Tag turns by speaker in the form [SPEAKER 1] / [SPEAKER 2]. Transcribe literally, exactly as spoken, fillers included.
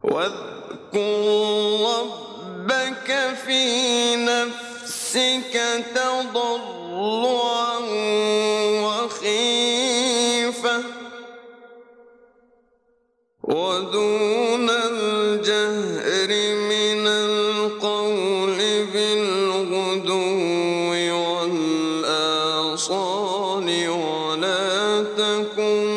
[SPEAKER 1] واذكر ربك في نفسك تضرعا وخيفة ودون الجهر من القول بالغدو والآصال ولا تكن